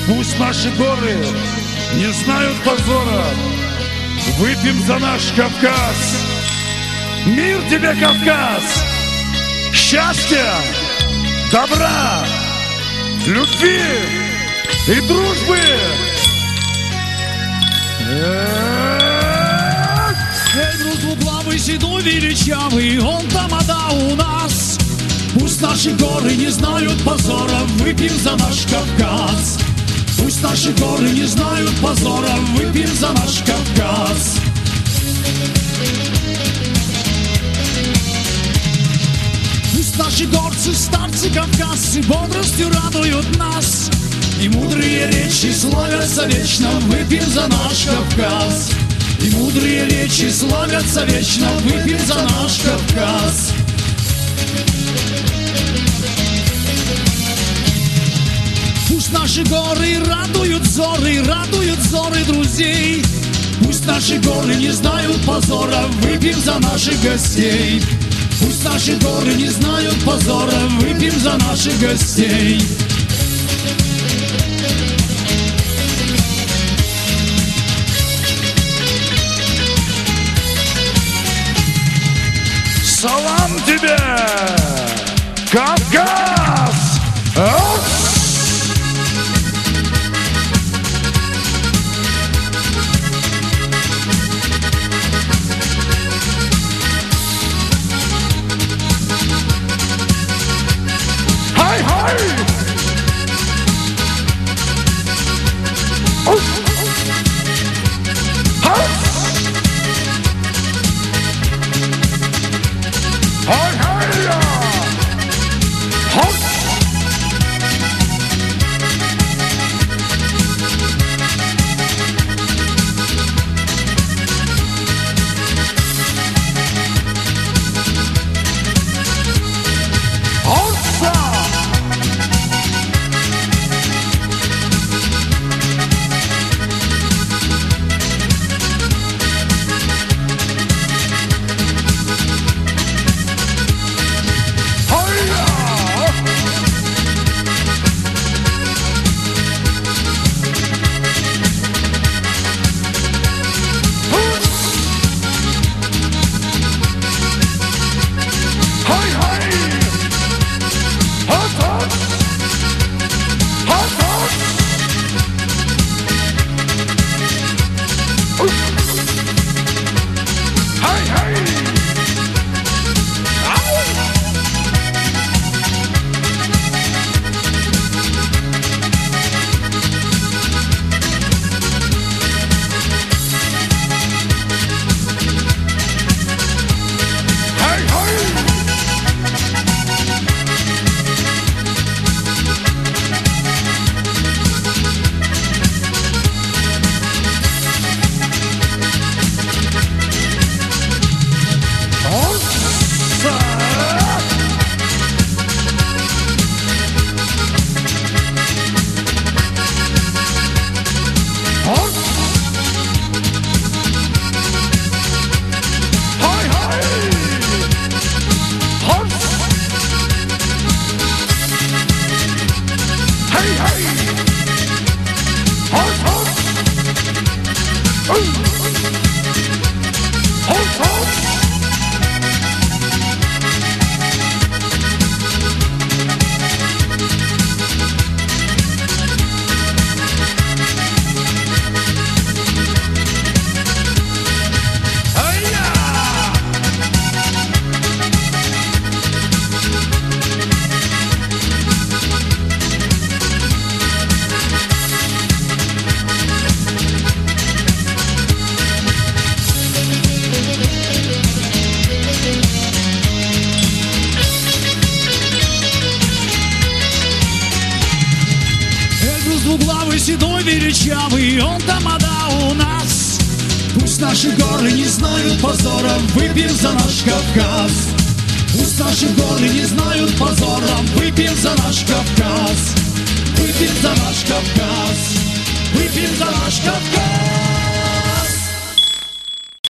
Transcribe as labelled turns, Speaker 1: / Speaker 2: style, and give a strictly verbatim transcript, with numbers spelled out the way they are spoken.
Speaker 1: Пусть наши горы не знают позора. Выпьем за наш Кавказ. Мир тебе, Кавказ! Счастья, добра, любви и дружбы!
Speaker 2: Эй, груз двуглавый, седой, величавый, он тамада у нас. Пусть наши горы не знают позора, выпьем за наш Кавказ. Пусть наши горы не знают позора, выпьем за наш Кавказ. Пусть наши горцы, старцы, кавказцы бодростью радуют нас, и мудрые речи славятся вечно, выпьем за наш Кавказ. И мудрые речи славятся вечно, выпьем за наш Кавказ. Пусть наши горы радуют взоры, радуют взоры друзей. Пусть наши горы не знают позора, выпьем за наших гостей. Пусть наши горы не знают позора, выпьем за наших гостей.
Speaker 1: Салам тебе, Кавказ! Хай-хай!
Speaker 2: Двуглавый, седой, величавый, он тамада у нас. Пусть наши горы не знают позора, выпьем за наш Кавказ. Пусть наши горы не знают позора, выпьем за наш Кавказ. Выпьем за наш Кавказ, выпьем за наш Кавказ.